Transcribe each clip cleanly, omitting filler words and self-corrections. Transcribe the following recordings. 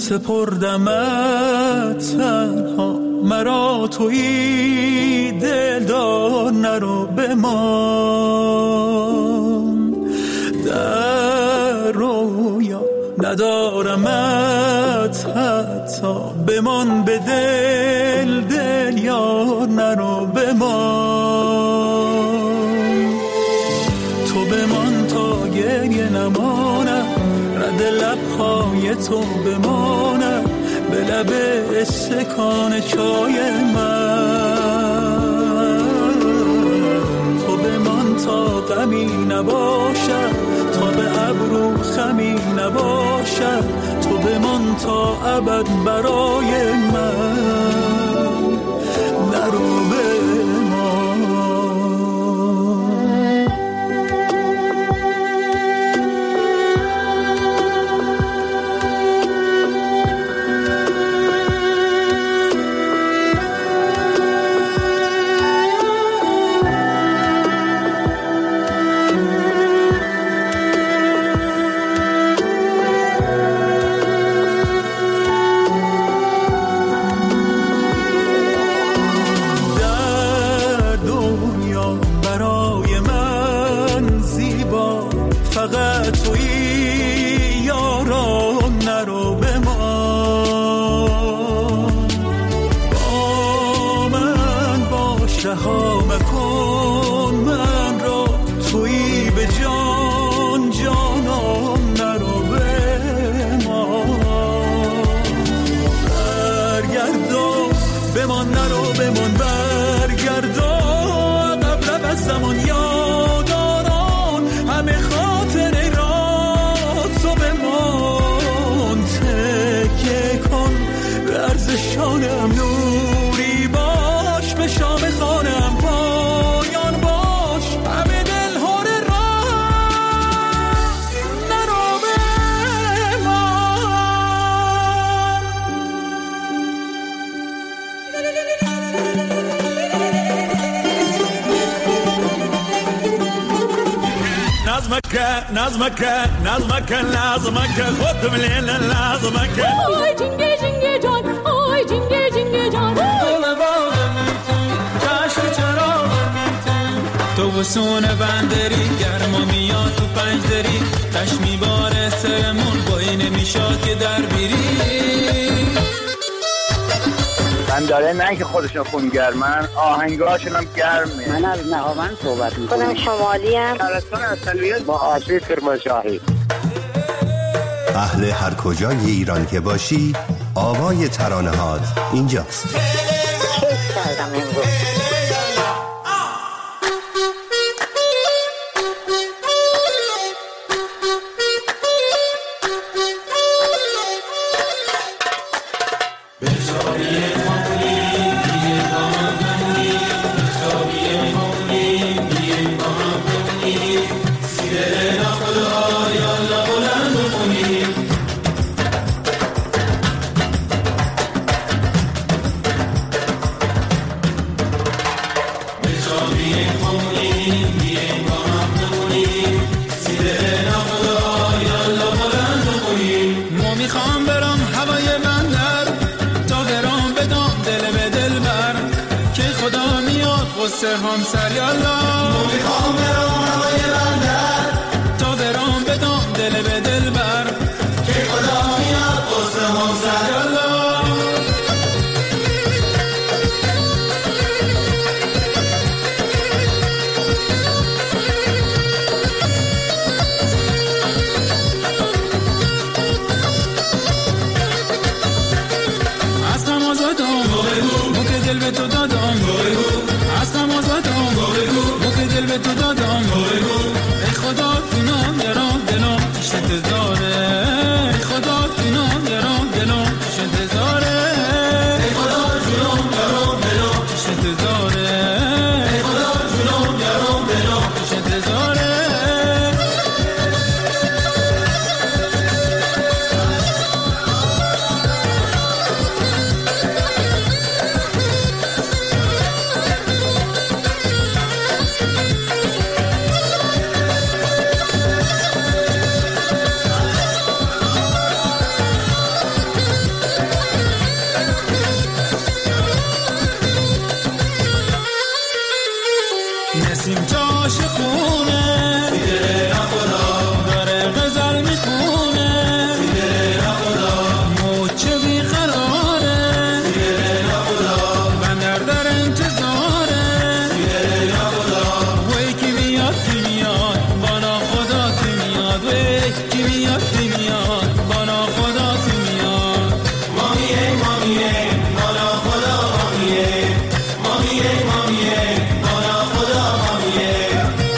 سپردمت تنها، مرا تویی دلدار نرو بمان. در رویا ندارمت حتی، بمان به دل دل یار نرو بمان. تو بمان تا گریه نمانم، رد لبهای تو بمانم به لب استکان چای من. تو بمان تا غمی نباشد، تا به ابرو خمی نباشد، تو بمان تا ابد برای من نرو نوری باش به شام خانم پایان باش، همه دل هور راه نرو نظمك خود مليل لازمك. آی جنگه جنگه جان، آی جنگه جنگه جان، دل باغم جشن چراغم تو بسون بندری، گرما میاد تو پنجدری، تش میباره سرمون بایی نمیشاد که در بیری. من داره نه که خودشون خونگرمن، آهنگاشون هم گرمه. من از نهاوند صحبت میکنم. خودم شمالی هم شهرستان اصلیت با آسیب کرمانشاهی. اهل هر کجای ایران که باشی، آوای ترانه‌هات اینجاست. کیف کردم امروز. همسر یالا میخوام برام هوای بندر، تا برام بدم دل به دل بر، که خدا میاد قصه همسر یالا. از غم آزادم بو که دل به تو دادم، از غم آزادم بو که دل به تو دادم. ای خدا جونم درام دلم شد داره، ای خدا جونم درام دلم شد داره، ای خدا جونم درام دلم شد داره، ای خدا جونم درام دلم شد داره. عاشقونه دیگه نخدا داره غزل میخونه دیگه نخدا موچه بیقراره دیگه نخدا بندر در انتظاره دیگه نخدا وی کی میاد بانا خدا کی میاد وی کی میاد بانا خدا کی میاد مامیه مامیه بانا خدا مامیه مامیه مامیه بانا خدا مامیه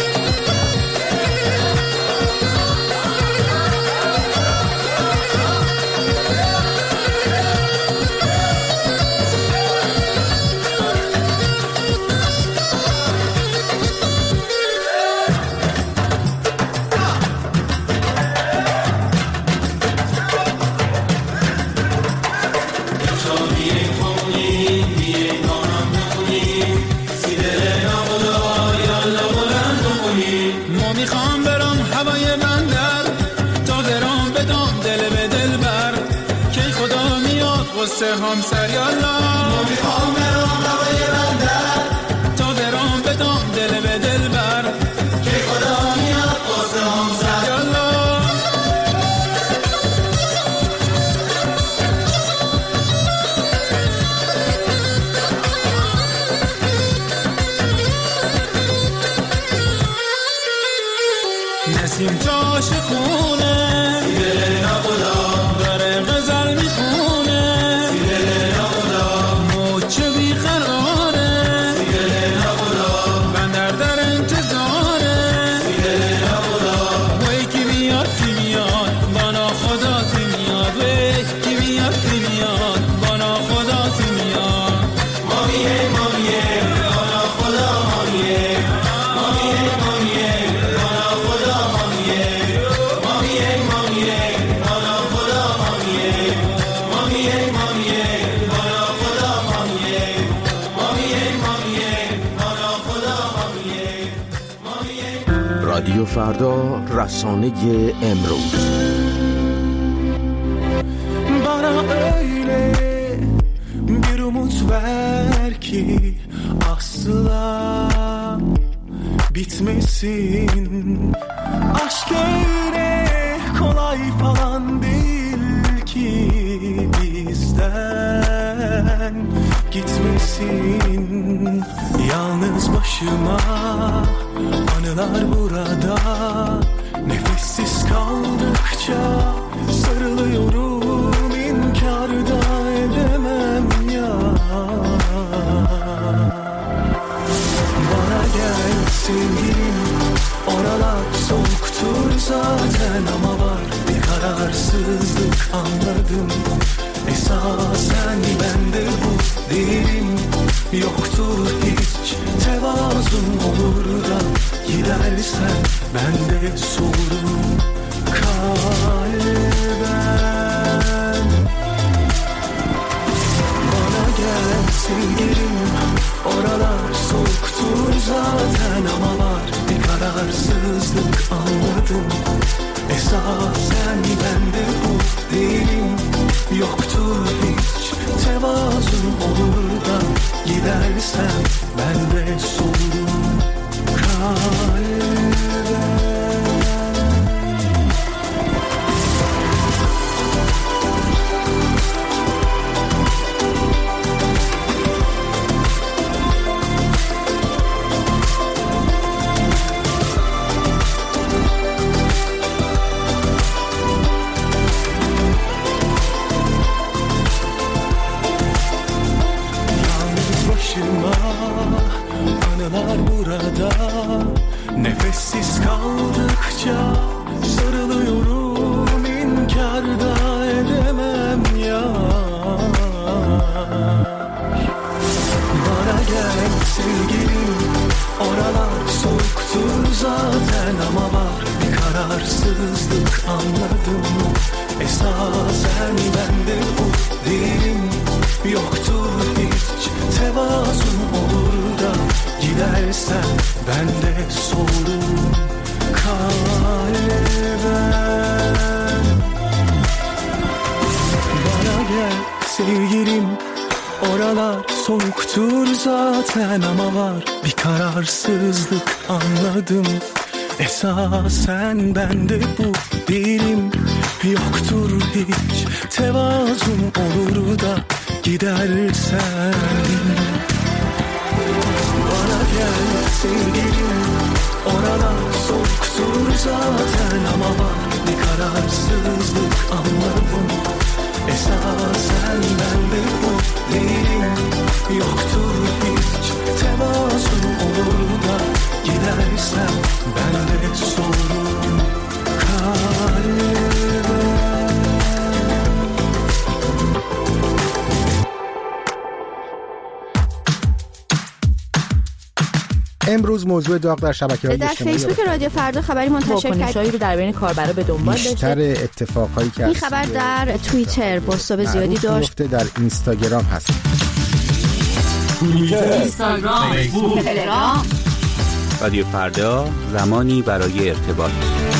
ما میخوام برم هوای بندر تا برام بدم دل به دل بر که خدا میاد قصه همسر یالا ما میخوام برم هوای بندر تا برام بدم دل به دل بر که خدا میاد قصه همسر یالا نسیم تا عاشقونه دیگه نخدا داره غزل میخونه دیگه نخدا موچه بیقراره دیگه نخدا بندر در انتظاره دیگه نخدا وی کی میاد بانا خدا کی میاد وی کی میاد بانا خدا کی میاد مامیه مامیه بانا خدا مامیه مامیه مامیه بانا خدا مامیه مامیه مامیه بانا خدا مامیه مامیه مامیه بانا خدا مامیه مامیه مامیه بانا خدا مامیه مامیه. رادیو فردا، رسانه امروز. Bana öyle bir umut ver ki asla bitmesin. Aşk öyle kolay falan değil ki bizden gitmesin. Yalnız başıma anılar burada, nefessiz kaldıkça sarılıyorum, inkar da edemem ya. Bana gel sevgilim, oralar soğuktur zaten ama var bir kararsızlık anladım. Esasen bende bu değilim, yoktur hiç tevazun, olur da gidersen ben de soğurum kalben. Bana gel sevgilim, oralar soğuktur zaten ama var bir kararsızlık anladım. Esasen bende bu değilim, yoktur hiç tevazun, olur da gidersen ben de soğurum kalben. Anılar burada, nefessiz kaldıkça sarılıyorum, inkar da edemem ya. Bana gel sevgilim, oralar soğuktur zaten ama var bir kararsızlık anladım. Esasen bende bu değilim, yoktur hiç tevazun, olur da gidersen ben de soğurum kalben. Bana gel sevgilim, Oralar soğuktur zaten ama var bir kararsızlık anladım. Esasen bende bu değilim, yoktur hiç tevazum, olur da gidersen. Bana gel sevgilim, oralar soğuktur zaten ama var bir kararsızlık anladım. Esasen bende bu değilim, yoktur hiç tevazum, olur da gidersen bende sorun kalbe. امروز موضوع داغ در شبکه‌های اجتماعی در فیسبوک رادیو فردا خبری منتشر کرد رو در بین کاربرا به دنبال داشته. بیشتر اتفاقایی که این خبر در توییتر بازتاب زیادی داشت. در اینستاگرام هست. اینستاگرام، فیسبوک، تلگرام. رادیو فردا، زمانی برای ارتباط.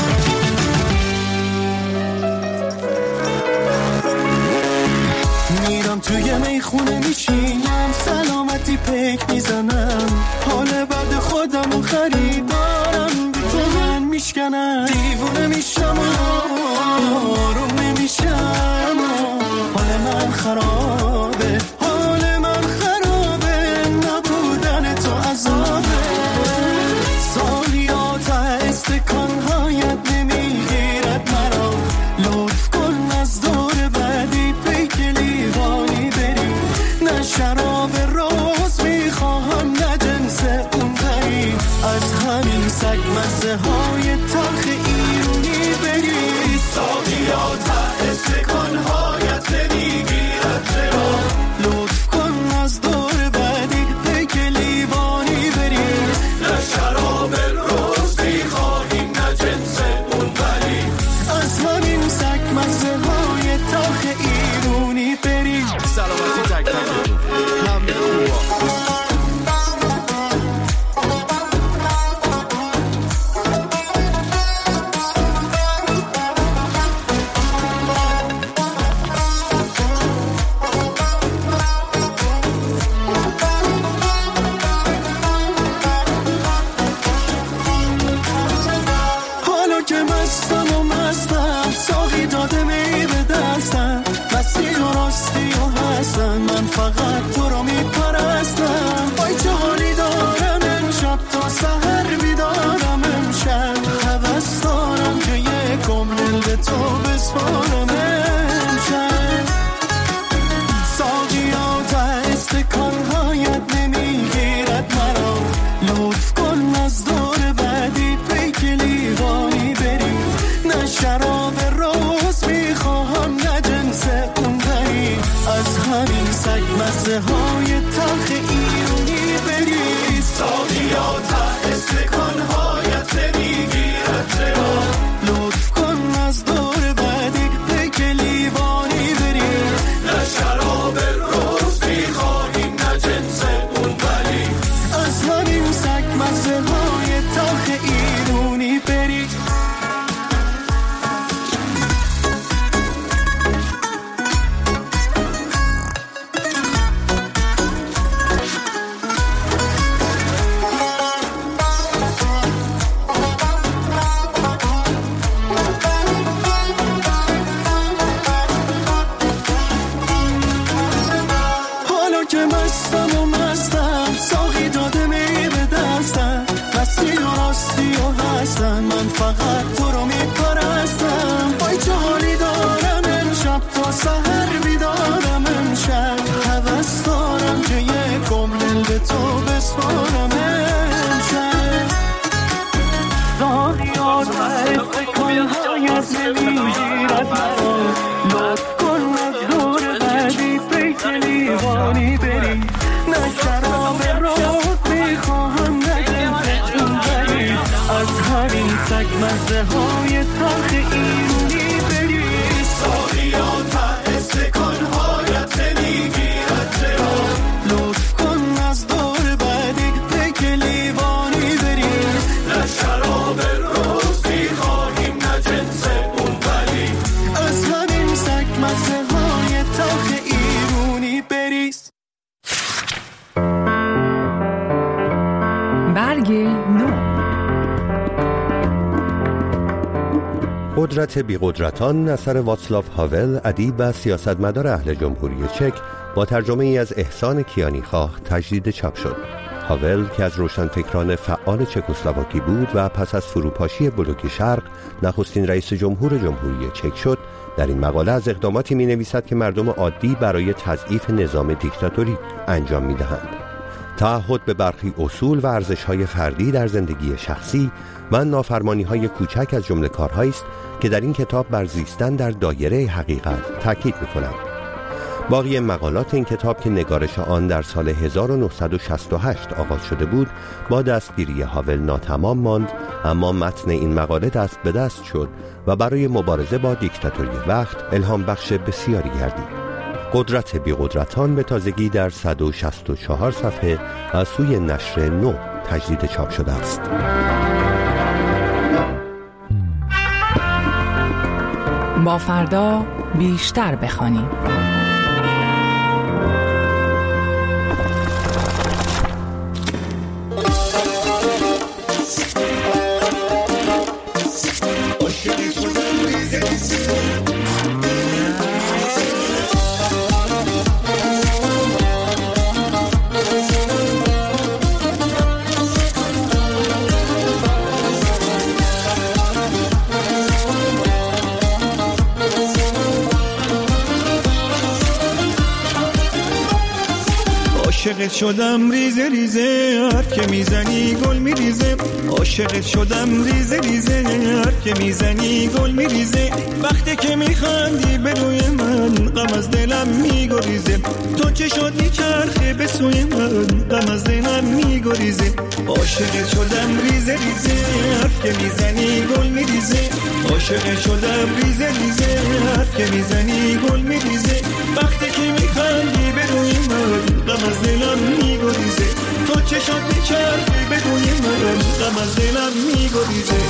میرم توی میخونه میشینم، سلامتی پیک میزنم، حال بد خودم و خریدارم بی تو من میشکنم، دیوونه میشم و آروم نمیشم، حال من خرابه، حال من خرابه، نبودن تو عذابه، سالیات استکانهایت نمیگیرد مرا، لطف کن از دور بعدی پیک لیوانی بری، نه شراب روز میخواهم نه جنس اون بری، از همین سگ مزه های تلخ ایرونی بری، ساقیات استکانهایت نمیگیرد مرا، لطف کن از دور بعدی پیک لیوانی بری، نه شراب روز میخواهیم نه جنس اون بری، از همین سگ مزه های تلخ ایرونی بری. سلامتی تک تک همه خوبا. حالا که مستم و مستم، ساقی داده می به دستم، مستی و راستی و هستم، من فقط تو رو میپرستم، وای چه حالی دارم امشب، تا سحر بیدارم امشب، هوس دارم که یکم دل به تو بسپارم امشب، ساقیات استکانهایت نمیگیرد مرا، لطف کن از دور بعدی پیک لیوانی بری، نه شراب روز میخواهم نه جنس اون بری، از همین سگ مزه های تلخ ایرونی بری، ساقیات استکانهایت نمیگیرد مرا، لطف کن از دور بعدی پیک لیوانی بری، نه شراب روز میخواهیم نه جنس اون بری، از همین سگ مزه های تلخ ایرونی بری. حالا که مستم و مستم، ساقی داده می به دستم، مستی و راستی و هستم، من فقط تو رو میپرستم، وای چه حالی دارم امشب، تا سحر بیدارم امشب، هوس دارم که یکم دل به تو بسپارم امشب، ساقیات استکانهایت نمیگیرد مرا، لطف کن از دور بعدی پیک لیوانی بری، نه شراب روز میخواهم نه جنس اون بری، از همین سگ مزه های تلخ ایرونی بری، ساقیات استکانهایت نمیگیرد مرا، لطف کن از دور بعدی پیک لیوانی بری، نه شراب روز میخواهیم نه جنس اون بری، از همین سگ مزه های تلخ ایرونی بری. قدرت بی‌قدرتان اثر واتسلاو هاول، ادیب و سیاستمدار اهل جمهوری چک، با ترجمه ای از احسان کیانیخواه تجدید چاپ شد. هاول که از روشنفکران فعال چکسلواکی بود و پس از فروپاشی بلوک شرق نخستین رئیس جمهور جمهوری چک شد، در این مقاله از اقداماتی می نویسد که مردم عادی برای تضعیف نظام دیکتاتوری انجام می دهند. تعهد به برخی اصول و ارزش‌های فردی در زندگی شخصی و نافرمانی‌های کوچک از جمله کارهایی است که در این کتاب بر زیستن در دایره حقیقت تاکید می‌کنند. باقی مقالات این کتاب که نگارش آن در سال 1968 آغاز شده بود، با دستگیری هاول ناتمام ماند، اما متن این مقاله دست به دست شد و برای مبارزه با دیکتاتوری وقت الهام بخش بسیاری گردید. قدرت بی‌قدرتان به تازگی در 164 صفحه از سوی نشر نو تجدید چاپ شده است. با فردا بیشتر بخوانیم. عاشقت شدم ریزه ریزه، حرف که میزنی گل میریزه. عاشقت شدم ریزه ریزه، حرف که میزنی گل میریزه. وقتی که میخندی به روی من، غم از دلم میگریزه. تو چشات میچرخه به سوی من، غم از دلم میگریزه. عاشقت شدم ریزه ریزه، حرف که میزنی گل میریزه. عاشقت شدم ریزه ریزه، حرف که میزنی گل میریزه. وقتی که میخندی به روی من، غم از دلم میگریزه. تو چشات میچرخی به روی من، غم از دلم میگریزه.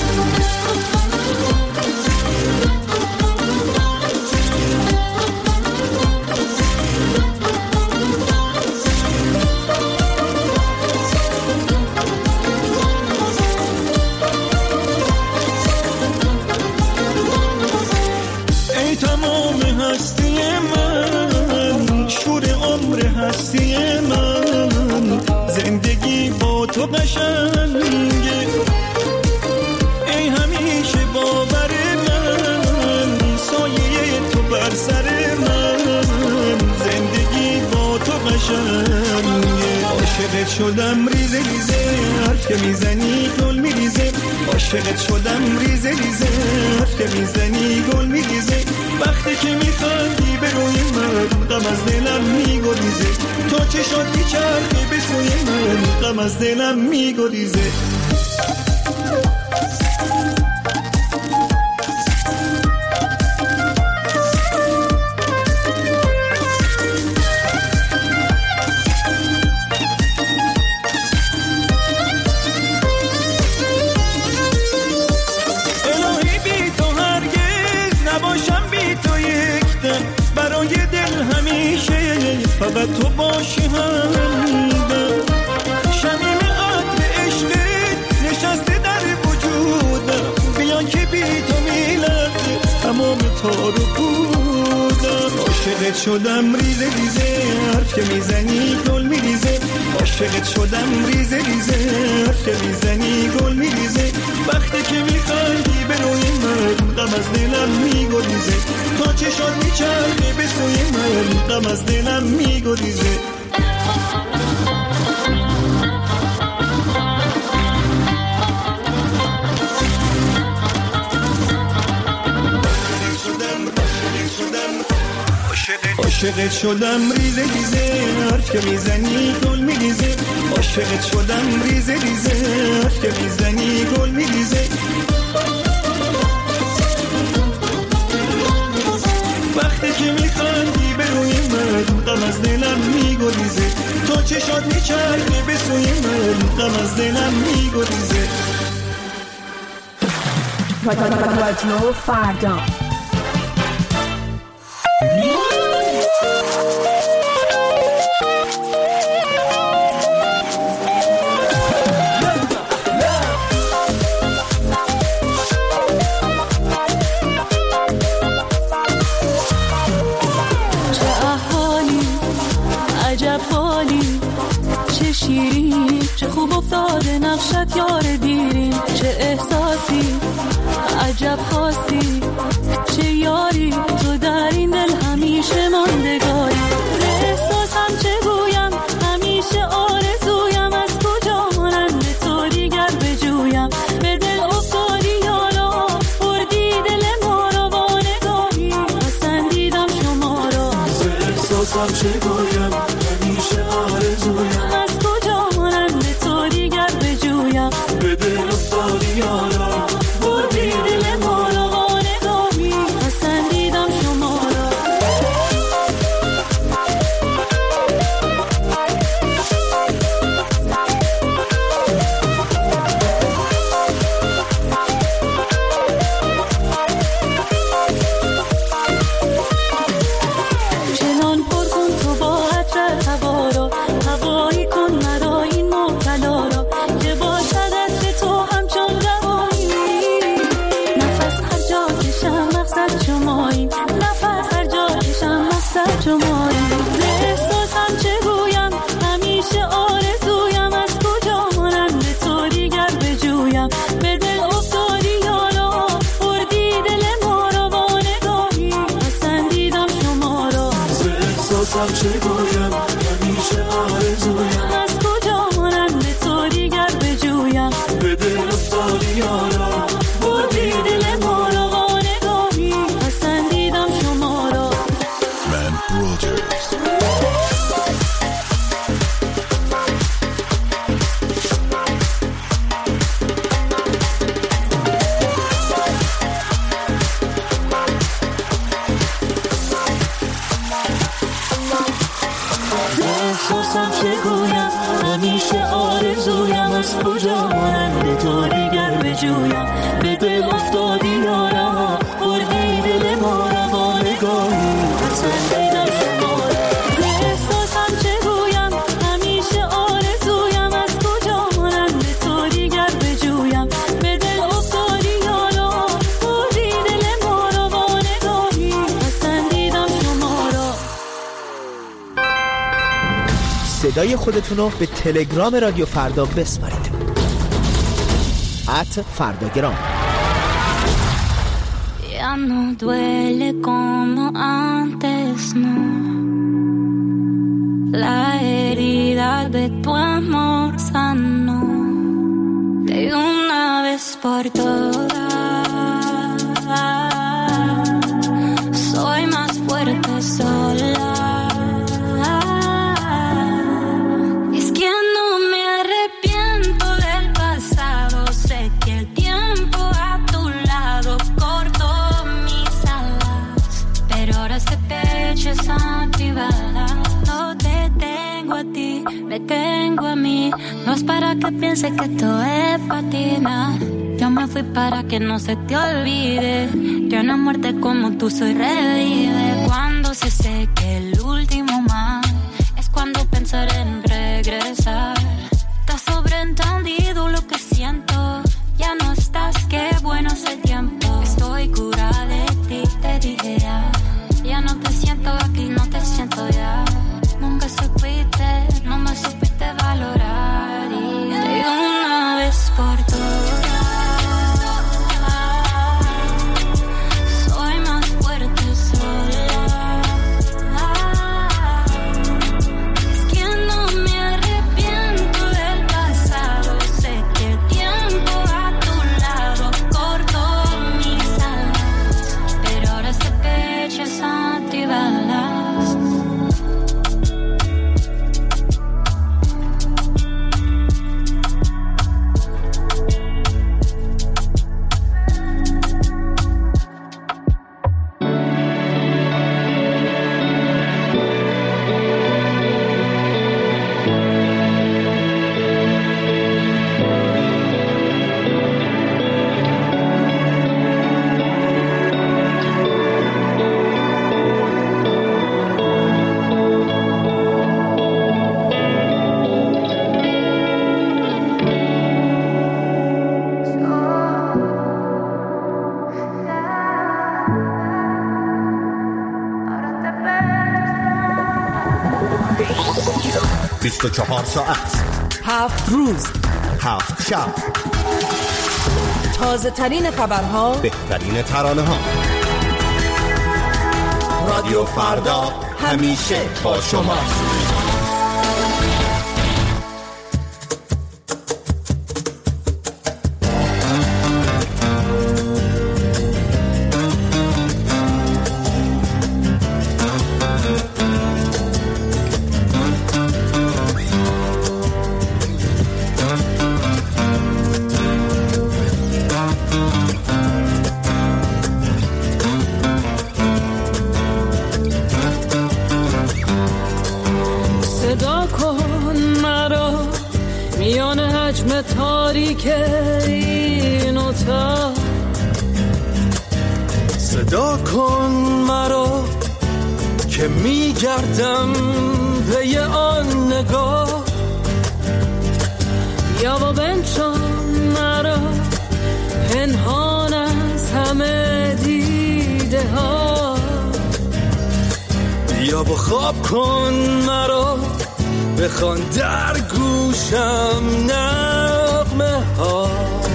ای تمام هستی من، شور عمر هستی من، زندگی با تو قشنگه. ای همیشه باور من، سایه تو بر سر من، زندگی با تو قشنگه. عاشقت شدم ریزه ریزه، حرف که میزنی گل میریزه. عاشقت شدم ریزه ریزه، حرف که میزنی گل میریزه. وقتی که میخندی به روی من، غم از دلم میگریزه. تو چشات میچرخی به سوی من، غم از دلم میگریزه. الهی بی تو هرگز نباشم، بی تو یک دم. برای دل همیشه فقط تو باشی همدم. شمیم عطر عشقت نشسته در وجودم. بیا که بی تو میلرزه تمام تار و پودم. عاشقت شدم ریزه ریزه، حرف که میزنی گل میریزه. عاشقت شدم ریزه ریزه، حرف که میزنی گل میریزه. وقتی که میخندی به روی من، غم از دلم میگریزه. تو چشات میچرخه به سوی من، غم از دلم میگریزه. عاشقت شدم ریزه ریزه، حرف که میزنی گل میریزه. عاشقت شدم ریزه ریزه، حرف که میزنی گل میریزه. وقتی که میخندی به روی من، غم از دلم میگریزه. تو چشات میچرخه به سوی من، غم از دلم میگریزه. رادیو فردا. افتاده نقشت یار دیریم، چه احساسی عجب خاصی، چه یاری تو در این دل همیشه ماندگاری. احساسم چه گویم همیشه آرزویم، از کجا مانند تو دیگر بجویم. به دل افتادی یارا بردی دل ما را با نگاهی، پسندیدم شما را. احساسم چه گویم همیشه آرزویم، از کجا مانند تو دیگر بجویم. به دل افتادی یارا بردی دل ما را با نگاهی، پسندیدم شما را. چنان پر کن تو با عطر هوا را، هوایی کن مرا این مبتلا را، که باشد عطر تو همچون روایی. نفس هر جا کشم مقصد شمایی، نفس هر جا کشم مقصد شمایی. ز احساسم چه گویم همیشه آرزویم، از کجا مانند تو دیگر بجویم. به دل افتادی یارا بردی دل ما را با نگاهی، پسندیدم شما را. ز احساسم چه گویم همیشه آرزویم، از کجا مانند تو دیگر بجویم. به دل افتادی یارا بردی دل ما را با نگاهی، پسندیدم شما را. من برودرز. احساسم چه گویم همیشه آرزویم، از کجا مانند تو دیگر بجویم. به دل افتادی یارا بردی دل ما را با نگاهی، پسندیدم شما را. احساسم چه گویم همیشه آرزویم، از کجا مانند تو دیگر بجویم. به دل افتادی یارا بردی دل ما را با نگاهی، پسندیدم شما را. صدای خودتون رو به تلگرام رادیو فردا بسپارید. @فرداگرام. Ya no duele como antes, no. La herida de tu amor sanó de una vez por todas. Soy más fuerte sola. Es que no me arrepiento del pasado. Sé que el tiempo a tu lado cortó mis alas, pero ahora este pecho es antibalas. No te tengo a ti, me tengo a mí. No es para que pienses que esto es patina. Yo me fui para que no se te olvide que una muerte como tú soy revive. Cuando se seque el último mar, es cuando pensaré en regresar. Te has sobreentendido lo que siento. Ya no estás, qué bueno es el tiempo. Estoy curada de ti, te dije ya. Ya no te siento aquí, no te siento ya. Nunca supiste, no me supiste valorar. Y de una vez por todas, soy más fuerte sola. Es que no me arrepiento del pasado. Sé que el tiempo a tu lado cortó mis alas, pero ahora este pecho es antibalas. ساعت 7 روز 7 شب. تازه ترین خبرها، بهترین ترانه ها. رادیو فردا همیشه با شماست. تاریک این اتاق صدا کن مرا که میگردم پی آن نگاه، یا با بنشان مرا پنهان از همه دیده ها، یا با خواب کن مرا بخوان در گوشم نغمه ها.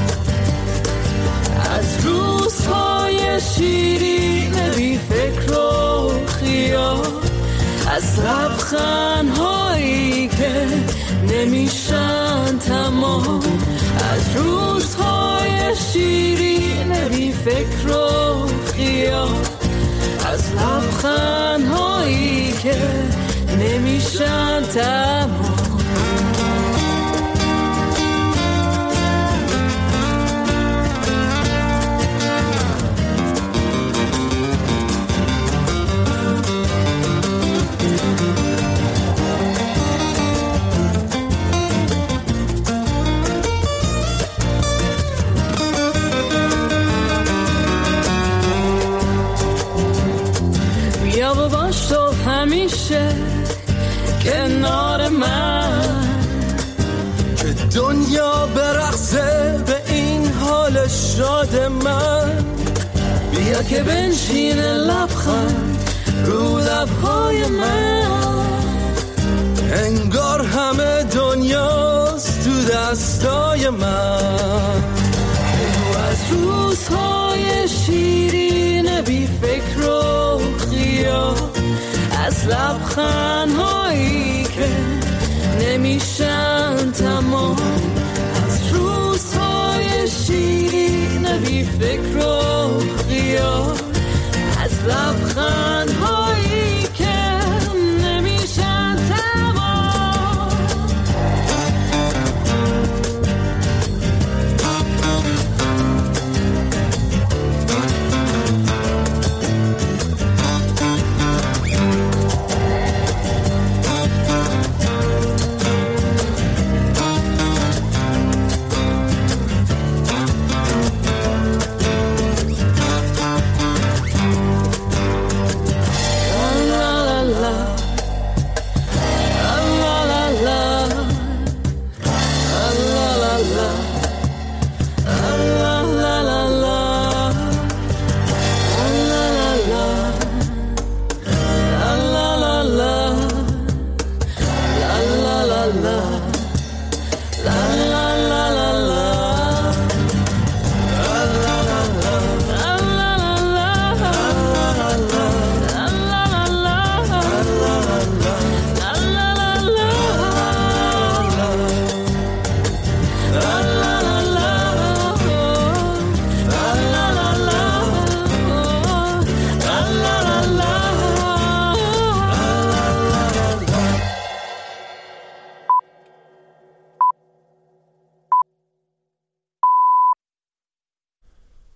از روزهای شیرین بی فکر و خیال، از لبخندهایی که نمیشن تمام، از روزهای شیرین بی فکر و خیال، از لبخندهایی که نمیشن تمام. بیا و باش تو همیشه کنار من، که دنیا برقصه به این حال شاد من. بیا که بنشین لبخند رو لبهای من، انگار همه دنیاست تو دستای من. از روزهای شیرین بی فکر و خیال، از لبخندهایی که نمیشن تمام، از روزهای شیرین بی فکر و خیال، از لبخندهایی